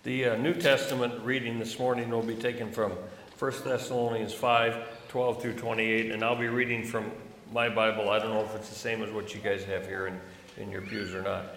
The New Testament reading this morning will be taken from 1 Thessalonians 5, 12 through 28, and I'll be reading from my Bible. I don't know if it's the same as what you guys have here in your pews or not.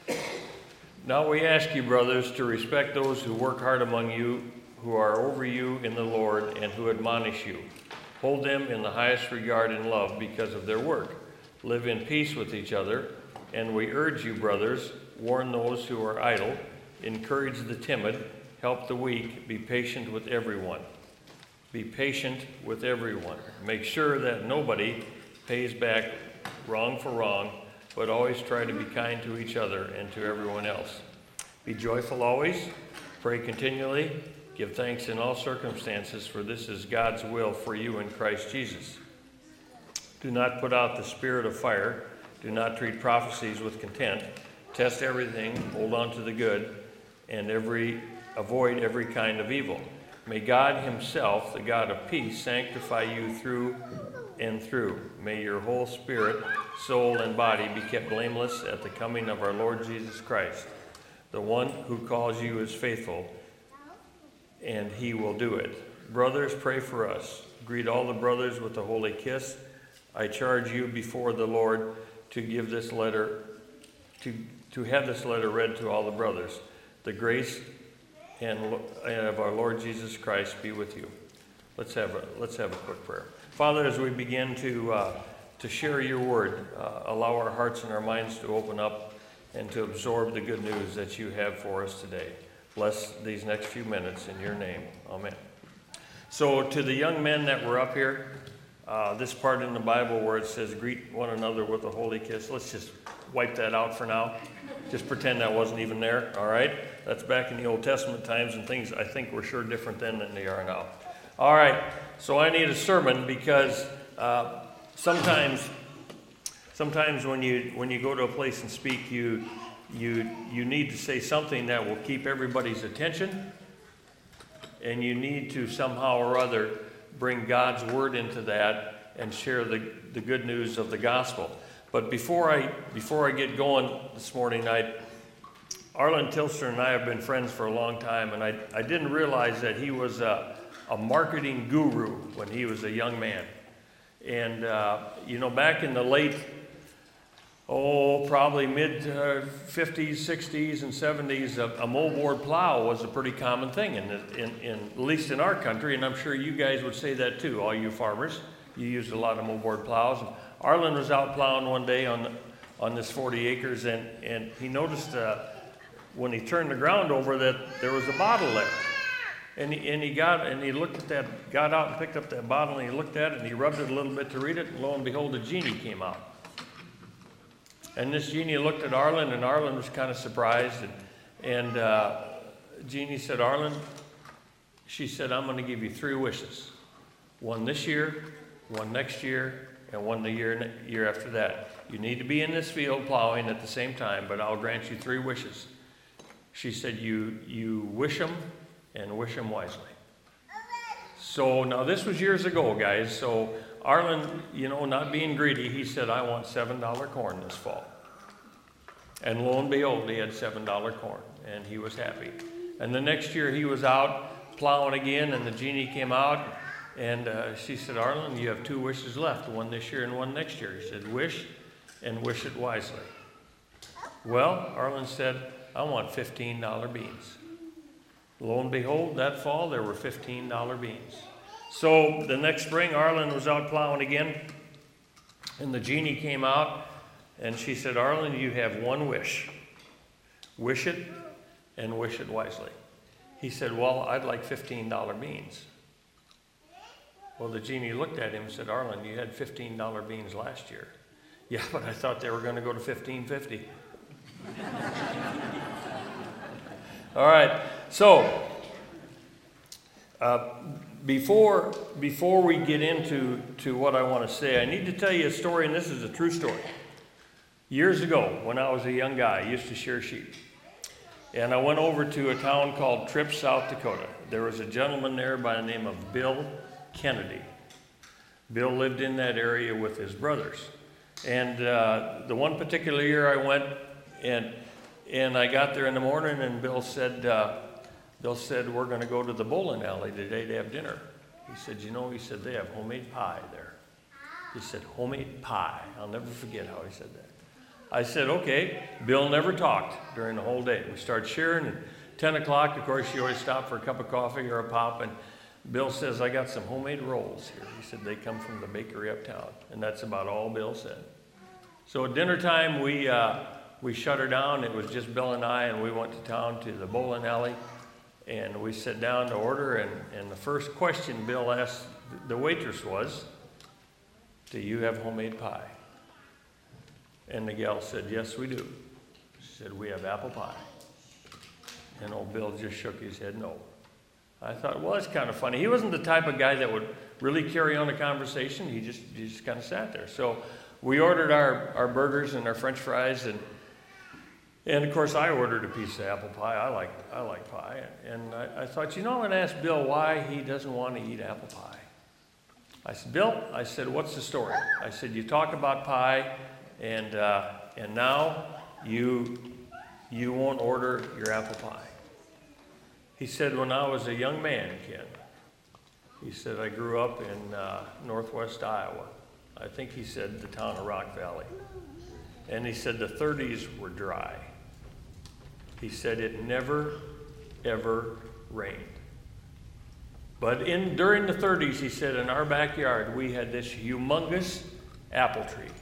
Now we ask you, brothers, to respect those who work hard among you, who are over you in the Lord, and who admonish you. Hold them in the highest regard and love because of their work. Live in peace with each other, and we urge you, brothers, warn those who are idle, encourage the timid, help the weak, be patient with everyone. Be patient with everyone. Make sure that nobody pays back wrong for wrong, but always try to be kind to each other and to everyone else. Be joyful always, pray continually, give thanks in all circumstances, for this is God's will for you in Christ Jesus. Do not put out the spirit of fire. Do not treat prophecies with contempt. Test everything, hold on to the good, and avoid every kind of evil. May God himself, the God of peace, sanctify you through and through. May your whole spirit, soul, and body be kept blameless at the coming of our Lord Jesus Christ. The one who calls you is faithful, and he will do it. Brothers, pray for us. Greet all the brothers with a holy kiss. I charge you before the Lord to give this letter, to have this letter read to all the brothers. The grace of our Lord Jesus Christ be with you. Let's have a quick prayer. Father, as we begin to share your word, allow our hearts and our minds to open up and to absorb the good news that you have for us today. Bless these next few minutes in your name. Amen. So to the young men that were up here, this part in the Bible where it says greet one another with a holy kiss, let's just wipe that out for now. Just pretend that wasn't even there, all right? That's back in the Old Testament times, and things I think were sure different then than they are now. All right, so I need a sermon because sometimes when you go to a place and speak, you need to say something that will keep everybody's attention, and you need to somehow or other bring God's word into that and share the good news of the gospel. But before I get going this morning, Arlen Tilster and I have been friends for a long time, and I didn't realize that he was a marketing guru when he was a young man. And, back in the late, probably mid-50s, 60s, and 70s, a moldboard plow was a pretty common thing, at least in our country, and I'm sure you guys would say that too, all you farmers. You used a lot of moldboard plows. And Arlen was out plowing one day on this 40 acres, and he noticed when he turned the ground over that there was a bottle there. And he looked at that, got out and picked up that bottle, and he looked at it, and he rubbed it a little bit to read it, and lo and behold, a genie came out. And this genie looked at Arlen, and Arlen was kind of surprised. And Genie said, Arlen, she said, I'm going to give you 3 wishes. One this year, one next year, and one the year after that. You need to be in this field plowing at the same time, but I'll grant you 3 wishes. She said, you wish them and wish them wisely. So now this was years ago, guys. So Arlen, not being greedy, he said, I want $7 corn this fall. And lo and behold, he had $7 corn, and he was happy. And the next year he was out plowing again, and the genie came out, and she said, Arlen, you have 2 wishes left, one this year and one next year. He said, wish and wish it wisely. Well, Arlen said, I want $15 beans. Lo and behold, that fall there were $15 beans. So the next spring, Arlen was out plowing again, and the genie came out, and she said, Arlen, you have 1 wish. Wish it and wish it wisely. He said, well, I'd like $15 beans. Well, the genie looked at him and said, Arlen, you had $15 beans last year. Yeah, but I thought they were going to go to $15.50. All right, so before we get into what I want to say, I need to tell you a story, and this is a true story. Years ago, when I was a young guy, I used to shear sheep. And I went over to a town called Tripp, South Dakota. There was a gentleman there by the name of Bill Kennedy. Bill lived in that area with his brothers. And the one particular year I went, and I got there in the morning, and Bill said, Bill said, we're going to go to the bowling alley today to have dinner. He said, he said, they have homemade pie there. He said, homemade pie. I'll never forget how he said that. I said, okay. Bill never talked during the whole day. We started sharing, and 10 o'clock, of course, you always stop for a cup of coffee or a pop, and Bill says, I got some homemade rolls here. He said, they come from the bakery uptown. And that's about all Bill said. So at dinner time, we shut her down. It was just Bill and I, and we went to town to the bowling alley. And we sat down to order, and the first question Bill asked the waitress was, do you have homemade pie? And the gal said, yes, we do. She said, we have apple pie. And old Bill just shook his head, no. I thought, well, that's kind of funny. He wasn't the type of guy that would really carry on a conversation. He just kind of sat there. So we ordered our burgers and our French fries, and of course, I ordered a piece of apple pie. I like pie. And I thought, I'm going to ask Bill why he doesn't want to eat apple pie. I said, Bill, what's the story? I said, you talk about pie, and now you won't order your apple pie. He said, when I was a young man, Ken, he said, I grew up in northwest Iowa. I think he said the town of Rock Valley. And he said the 30s were dry. He said it never, ever rained. But during the 30s, he said, in our backyard, we had this humongous apple tree.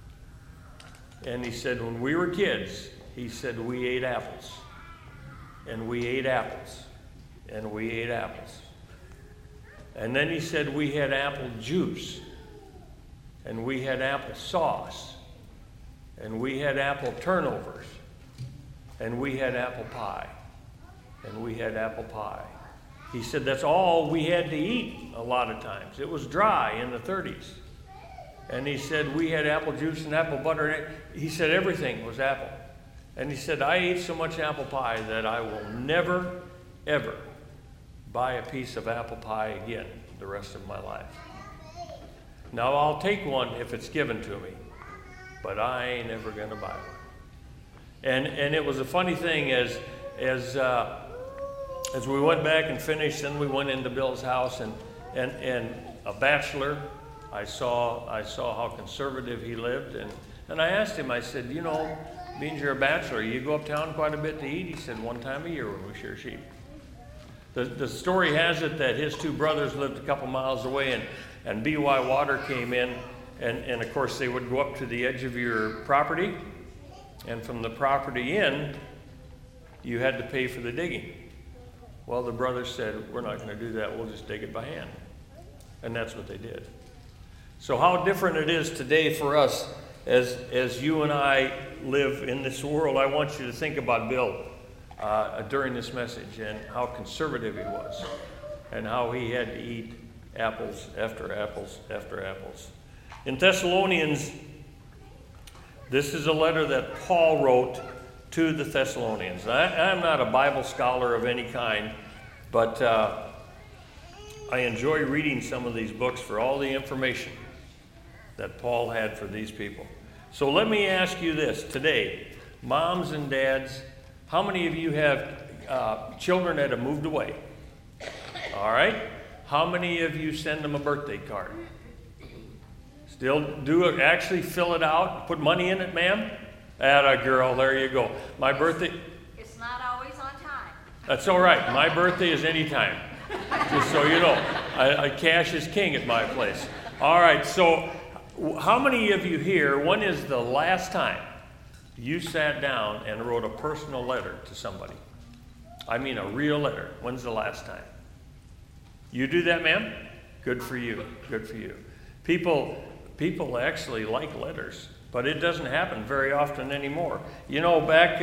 And he said, when we were kids, he said, we ate apples. And we ate apples. And we ate apples. And then he said, we had apple juice. And we had apple sauce. And we had apple turnovers. And we had apple pie. And we had apple pie. He said that's all we had to eat a lot of times. It was dry in the 30s. And he said we had apple juice and apple butter. He said everything was apple. And he said, I ate so much apple pie that I will never, ever buy a piece of apple pie again the rest of my life. Now, I'll take one if it's given to me, but I ain't ever going to buy one. And it was a funny thing as we went back and finished, then we went into Bill's house, and a bachelor, I saw how conservative he lived, and I asked him, I said, being you're a bachelor, you go uptown quite a bit to eat? He said, one time a year when we shear sheep. The story has it that his two brothers lived a couple miles away, and BY Water came in, and of course they would go up to the edge of your property, and from the property in, you had to pay for the digging. Well, the brothers said, we're not going to do that, we'll just dig it by hand. And that's what they did. So how different it is today for us as you and I live in this world. I want you to think about Bill during this message and how conservative he was and how he had to eat apples after apples after apples. In Thessalonians, this is a letter that Paul wrote to the Thessalonians. I'm not a Bible scholar of any kind, but I enjoy reading some of these books for all the information that Paul had for these people. So let me ask you this today, moms and dads, how many of you have children that have moved away? All right. How many of you send them a birthday card? Still do it, actually fill it out, put money in it, ma'am? Atta girl, there you go. My birthday. It's not always on time. That's all right. My birthday is any time. Just so you know, cash is king at my place. All right, so how many of you here, when is the last time you sat down and wrote a personal letter to somebody? I mean a real letter. When's the last time? You do that, ma'am? Good for you. Good for you. People actually like letters, but it doesn't happen very often anymore. Back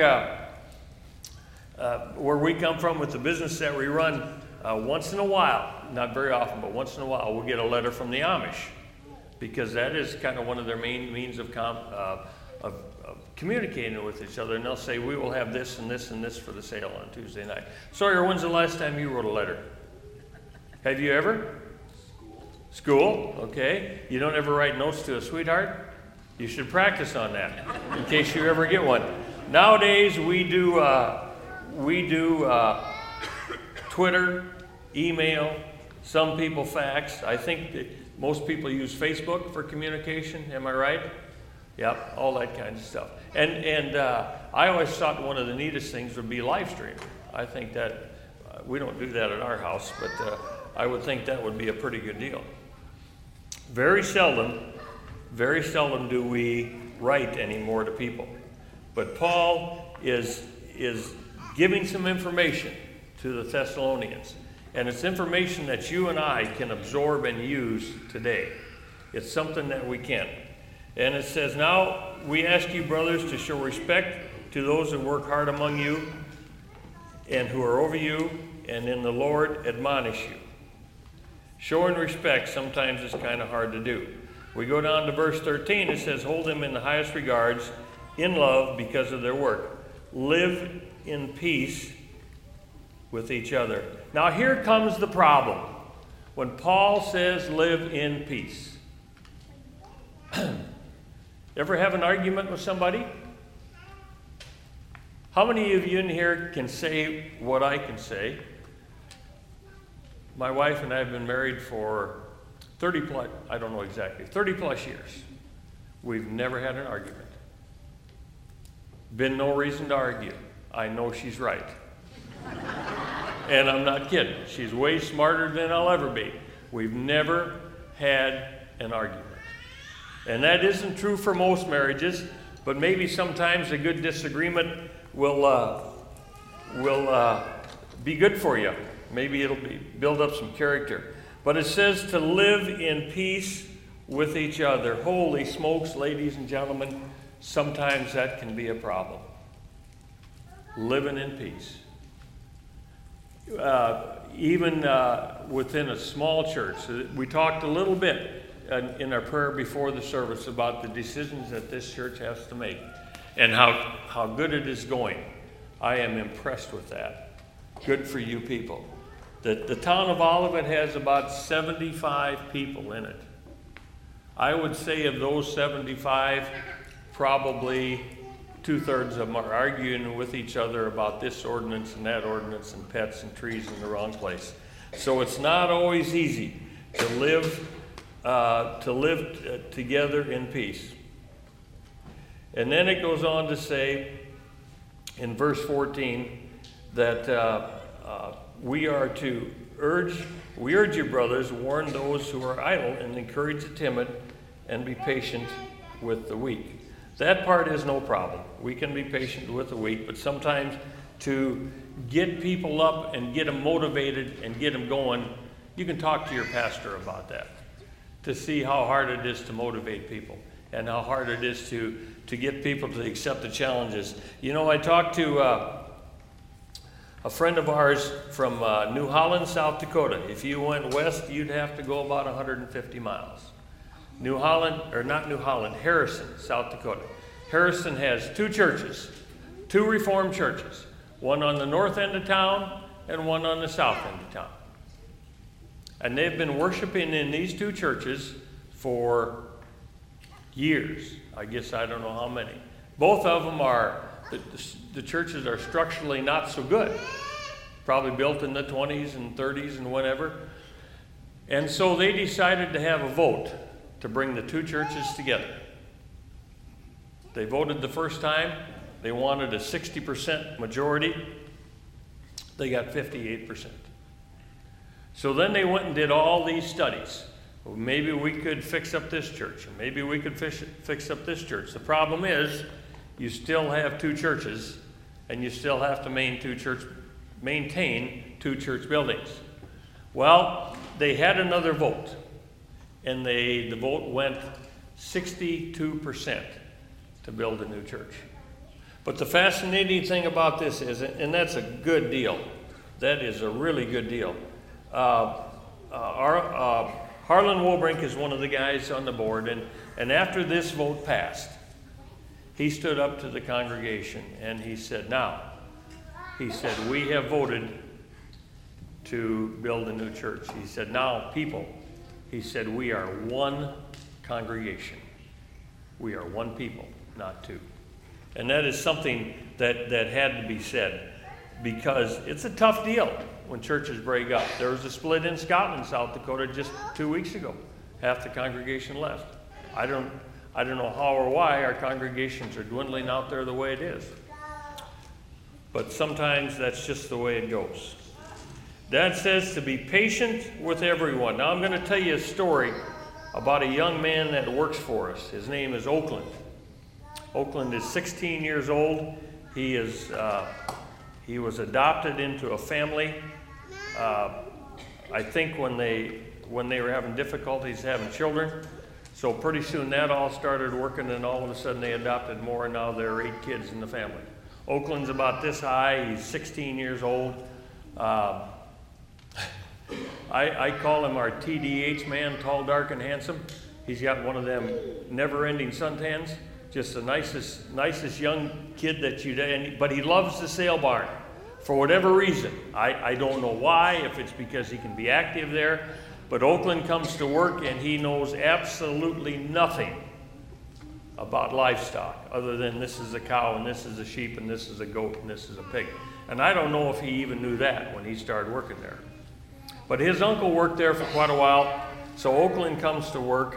where we come from with the business that we run, once in a while, not very often, but once in a while, we'll get a letter from the Amish, because that is kind of one of their main means of communicating with each other. And they'll say, we will have this and this and this for the sale on Tuesday night. Sawyer, when's the last time you wrote a letter? Have you ever? School, okay. You don't ever write notes to a sweetheart? You should practice on that in case you ever get one. Nowadays, we do Twitter, email, some people fax. I think that most people use Facebook for communication. Am I right? Yep, all that kind of stuff. And I always thought one of the neatest things would be live streaming. I think that we don't do that at our house, but I would think that would be a pretty good deal. Very seldom do we write anymore to people. But Paul is giving some information to the Thessalonians. And it's information that you and I can absorb and use today. It's something that we can. And it says, now we ask you, brothers, to show respect to those who work hard among you and who are over you, and in the Lord admonish you. Showing respect sometimes is kind of hard to do. We go down to verse 13. It says, hold them in the highest regards, in love because of their work. Live in peace with each other. Now here comes the problem. When Paul says live in peace. Ever have an argument with somebody? How many of you in here can say what I can say? My wife and I have been married for 30 plus years. We've never had an argument. Been no reason to argue. I know she's right. And I'm not kidding. She's way smarter than I'll ever be. We've never had an argument. And that isn't true for most marriages, but maybe sometimes a good disagreement will be good for you. Maybe it'll build up some character. But it says to live in peace with each other. Holy smokes, ladies and gentlemen, sometimes that can be a problem. Living in peace. Even within a small church. We talked a little bit in our prayer before the service about the decisions that this church has to make and how good it is going. I am impressed with that. Good for you people. The town of Olivet has about 75 people in it. I would say of those 75, probably 2/3 of them are arguing with each other about this ordinance and that ordinance and pets and trees in the wrong place. So it's not always easy to live together in peace. And then it goes on to say in verse 14 that we urge you, brothers, warn those who are idle and encourage the timid and be patient with the weak. That part is no problem. We can be patient with the weak, but sometimes to get people up and get them motivated and get them going, you can talk to your pastor about that to see how hard it is to motivate people and how hard it is to get people to accept the challenges. You know, I talked to a friend of ours from New Holland, South Dakota. If you went west, you'd have to go about 150 miles. Harrison, South Dakota. Harrison has 2 churches, 2 Reformed churches, one on the north end of town and one on the south end of town. And they've been worshiping in these 2 churches for years. I guess I don't know how many. Both of them the churches are structurally not so good. Probably built in the 20s and 30s and whatever. And so they decided to have a vote to bring the 2 churches together. They voted the first time. They wanted a 60% majority. They got 58%. So then they went and did all these studies. Well, maybe we could fix up this church, or maybe we could fix up this church. The problem is, you still have 2 churches, and you still have to maintain 2 church buildings. Well, they had another vote, and the vote went 62% to build a new church. But the fascinating thing about this is, and that's a good deal, that is a really good deal. Harlan Wobrink is one of the guys on the board, and after this vote passed, he stood up to the congregation and he said, we have voted to build a new church. He said, now, people, he said, we are one congregation. We are one people, not 2. And that is something that had to be said. because it's a tough deal when churches break up. There was a split in Scotland, South Dakota, just 2 weeks ago. Half the congregation left. I don't know how or why our congregations are dwindling out there the way it is. But sometimes that's just the way it goes. Dad says to be patient with everyone. Now I'm going to tell you a story about a young man that works for us. His name is Oakland. Oakland is 16 years old. He was adopted into a family. I think when they were having difficulties having children. So pretty soon that all started working, and all of a sudden they adopted more, and now there are 8 kids in the family. Oakland's about this high. He's 16 years old. I call him our TDH man, tall, dark, and handsome. He's got one of them never-ending suntans. Just the nicest young kid but he loves the sale barn for whatever reason. I don't know why, if it's because he can be active there, but Oakland comes to work and he knows absolutely nothing about livestock other than this is a cow and this is a sheep and this is a goat and this is a pig. And I don't know if he even knew that when he started working there. But his uncle worked there for quite a while, so Oakland comes to work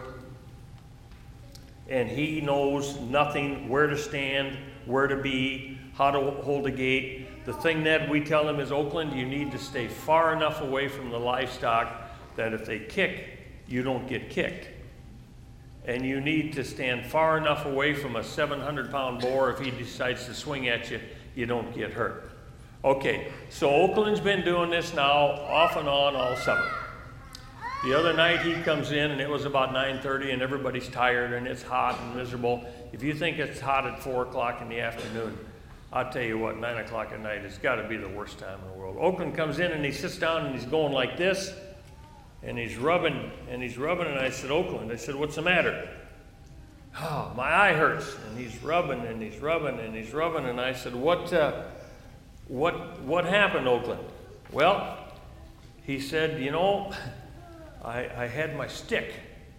and he knows nothing, where to stand, where to be, how to hold a gate. The thing that we tell him is, Oakland, you need to stay far enough away from the livestock that if they kick, you don't get kicked. And you need to stand far enough away from a 700-pound boar. If he decides to swing at you, you don't get hurt. Okay, so Oakland's been doing this now off and on all summer. The other night he comes in and it was about 9:30 and everybody's tired and it's hot and miserable. If you think it's hot at 4 o'clock in the afternoon, I'll tell you what, 9 o'clock at night has got to be the worst time in the world. Oakland comes in and he sits down and he's going like this, and he's rubbing and I said, Oakland, I said, what's the matter? Oh, my eye hurts. And he's rubbing and he's rubbing and he's rubbing, and I said, what happened, Oakland? Well, he said, I had my stick.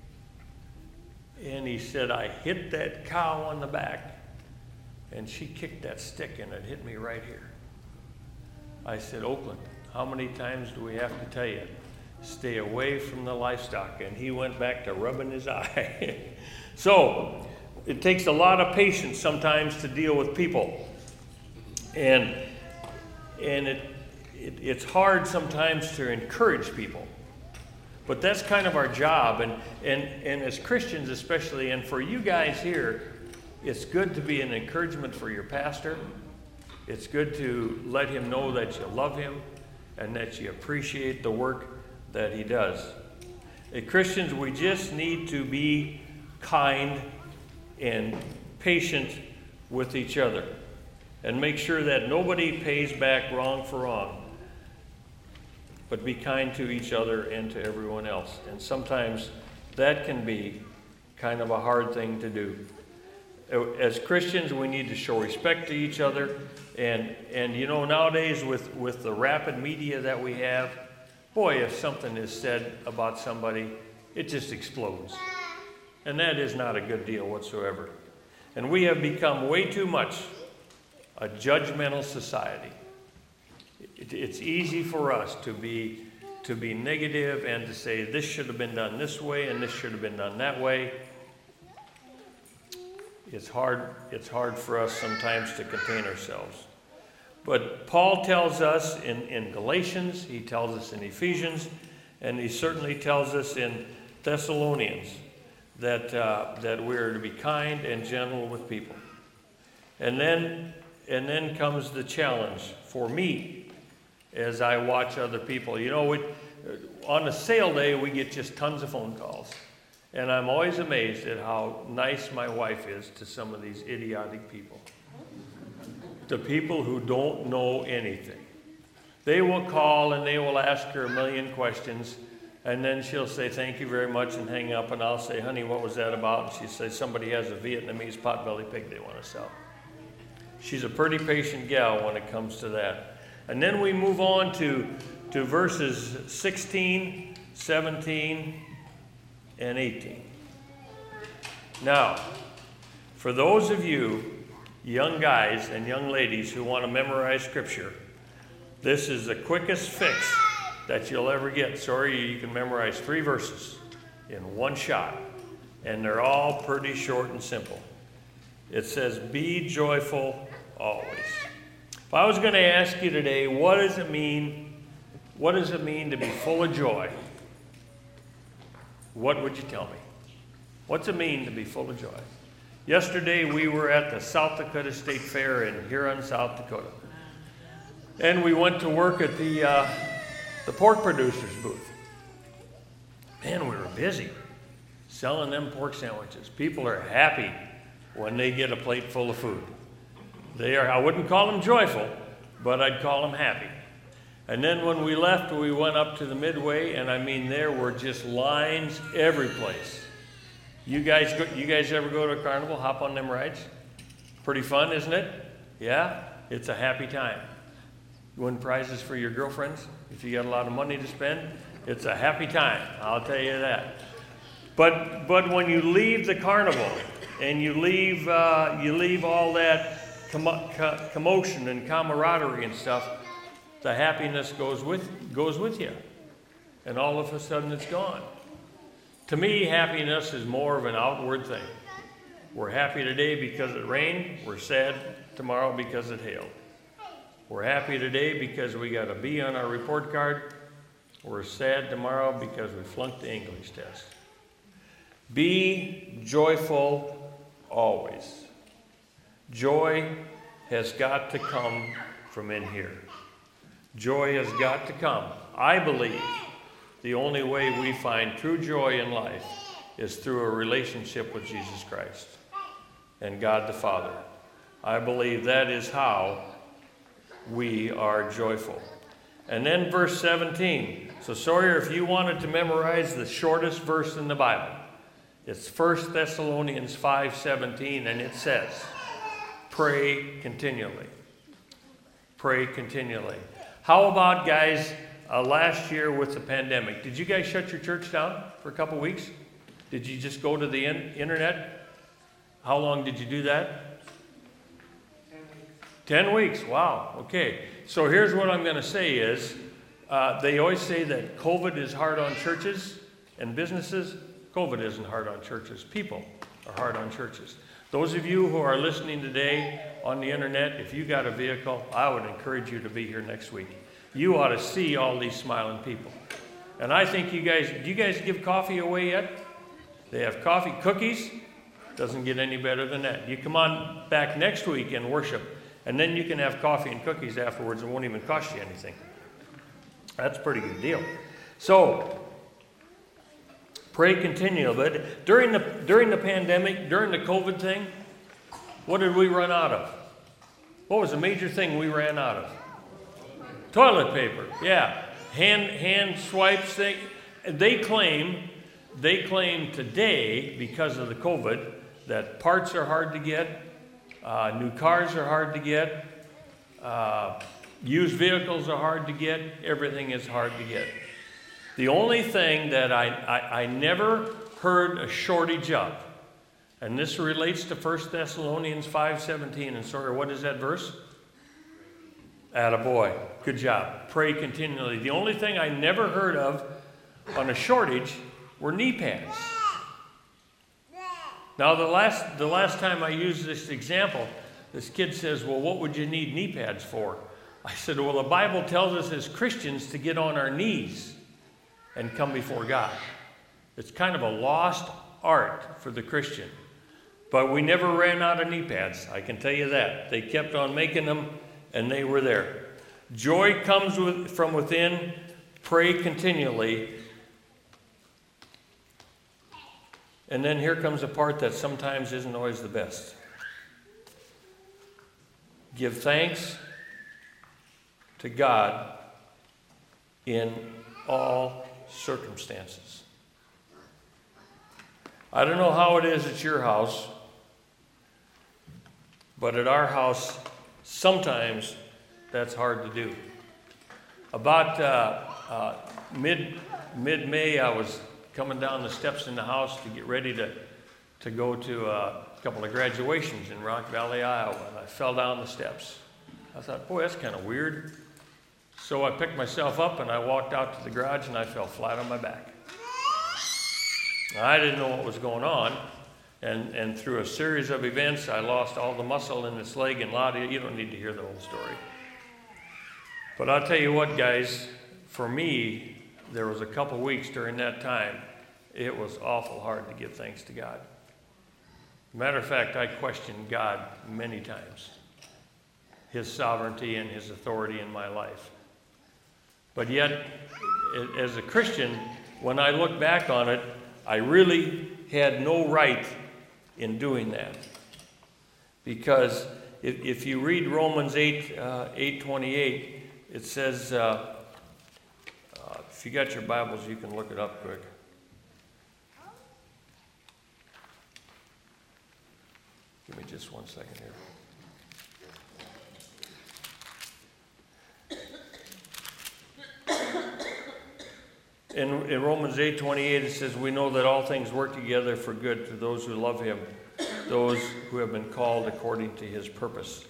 And he said, I hit that cow on the back, and she kicked that stick and it hit me right here. I said, Oakland, how many times do we have to tell you, stay away from the livestock? And he went back to rubbing his eye. So it takes a lot of patience sometimes to deal with people. And it's hard sometimes to encourage people. But that's kind of our job, and as Christians especially, and for you guys here, it's good to be an encouragement for your pastor. It's good to let him know that you love him and that you appreciate the work that he does. As Christians, we just need to be kind and patient with each other and make sure that nobody pays back wrong for wrong, but be kind to each other and to everyone else. And sometimes that can be kind of a hard thing to do. As Christians, we need to show respect to each other. And nowadays with the rapid media that we have, boy, if something is said about somebody, it just explodes. And that is not a good deal whatsoever. And we have become way too much a judgmental society. It's easy for us to be negative and to say this should have been done this way and this should have been done that way. It's hard for us sometimes to contain ourselves. But Paul tells us in Galatians, he tells us in Ephesians, and he certainly tells us in Thessalonians that we're to be kind and gentle with people. And then comes the challenge for me as I watch other people. On a sale day, we get just tons of phone calls. And I'm always amazed at how nice my wife is to some of these idiotic people. The people who don't know anything. They will call and they will ask her a million questions, and then she'll say, thank you very much, and hang up, and I'll say, honey, what was that about? And she'll say, somebody has a Vietnamese potbelly pig they want to sell. She's a pretty patient gal when it comes to that. And then we move on to verses 16, 17, and 18. Now, for those of you young guys and young ladies who want to memorize Scripture, This is the quickest fix that you'll ever get. Sorry, you can memorize 3 verses in one shot, and they're all pretty short and simple. It says, be joyful always. If I was going to ask you today, what does it mean to be full of joy? What would you tell me? What's it mean to be full of joy? Yesterday we were at the South Dakota State Fair in Huron, South Dakota. And we went to work at the pork producers booth. Man, we were busy selling them pork sandwiches. People are happy when they get a plate full of food. I wouldn't call them joyful, but I'd call them happy. And then when we left, we went up to the Midway, and I mean, there were just lines every place. You guys ever go to a carnival, hop on them rides? Pretty fun, isn't it? Yeah? It's a happy time. You win prizes for your girlfriends. If you got a lot of money to spend, it's a happy time, I'll tell you that. But when you leave the carnival and you leave all that commotion and camaraderie and stuff, the happiness goes with you, and all of a sudden it's gone. To me, happiness is more of an outward thing. We're happy today because it rained. We're sad tomorrow because it hailed. We're happy today because we got a B on our report card. We're sad tomorrow because we flunked the English test. Be joyful always. Joy has got to come from in here. Joy has got to come. I believe the only way we find true joy in life is through a relationship with Jesus Christ and God the Father. I believe that is how we are joyful. And then verse 17. So Sawyer, if you wanted to memorize the shortest verse in the Bible, it's 1 Thessalonians 5:17, and it says, pray continually. Pray continually. How about, guys, last year with the pandemic? Did you guys shut your church down for a couple weeks? Did you just go to the internet? How long did you do that? 10 weeks. Wow. Okay. So here's what I'm going to say is, they always say that COVID is hard on churches and businesses. COVID isn't hard on churches. People are hard on churches. Those of you who are listening today on the internet, if you got a vehicle, I would encourage you to be here next week. You ought to see all these smiling people. And I think do you guys give coffee away yet? They have coffee, cookies. Doesn't get any better than that. You come on back next week and worship, and then you can have coffee and cookies afterwards. It won't even cost you anything. That's a pretty good deal. So, pray continually. But during the pandemic, during the COVID thing, what did we run out of? What was the major thing we ran out of? Toilet paper. Yeah. Hand swipes thing. They claim today, because of the COVID, that parts are hard to get, new cars are hard to get, used vehicles are hard to get, everything is hard to get. The only thing that I never heard a shortage of, and this relates to 1 Thessalonians 5:17, and sorry, what is that verse? Attaboy. Good job. Pray continually. The only thing I never heard of on a shortage were knee pads. Now, the last time I used this example, this kid says, well, what would you need knee pads for? I said, well, the Bible tells us as Christians to get on our knees and come before God. It's kind of a lost art for the Christian. But we never ran out of knee pads, I can tell you that. They kept on making them, and they were there. Joy comes from within. Pray continually. And then here comes a part that sometimes isn't always the best. Give thanks to God in all circumstances. I don't know how it is at your house, but at our house, sometimes that's hard to do. About mid-May, I was coming down the steps in the house to get ready to go to a couple of graduations in Rock Valley, Iowa, and I fell down the steps. I thought, boy, that's kind of weird. So I picked myself up and I walked out to the garage and I fell flat on my back. I didn't know what was going on. And through a series of events, I lost all the muscle in this leg. And Lottie, you don't need to hear the whole story. But I'll tell you what, guys, for me, there was a couple weeks during that time, it was awful hard to give thanks to God. Matter of fact, I questioned God many times, His sovereignty and His authority in my life. But yet, as a Christian, when I look back on it, I really had no right in doing that. Because if you read Romans 8:28, it says, if you got your Bibles, you can look it up quick. Give me just 1 second here. In Romans 8:28, it says, we know that all things work together for good to those who love Him, those who have been called according to His purpose.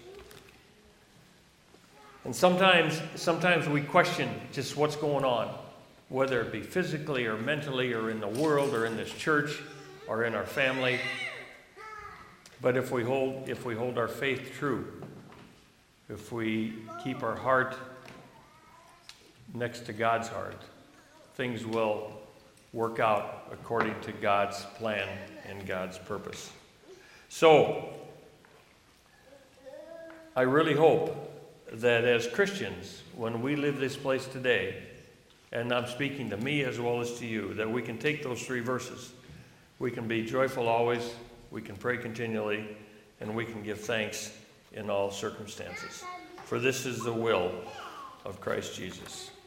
And sometimes we question just what's going on, whether it be physically or mentally or in the world or in this church or in our family. But if we hold our faith true, if we keep our heart next to God's heart, things will work out according to God's plan and God's purpose. So, I really hope that as Christians, when we live this place today, and I'm speaking to me as well as to you, that we can take those 3 verses. We can be joyful always, we can pray continually, and we can give thanks in all circumstances. For this is the will of Christ Jesus.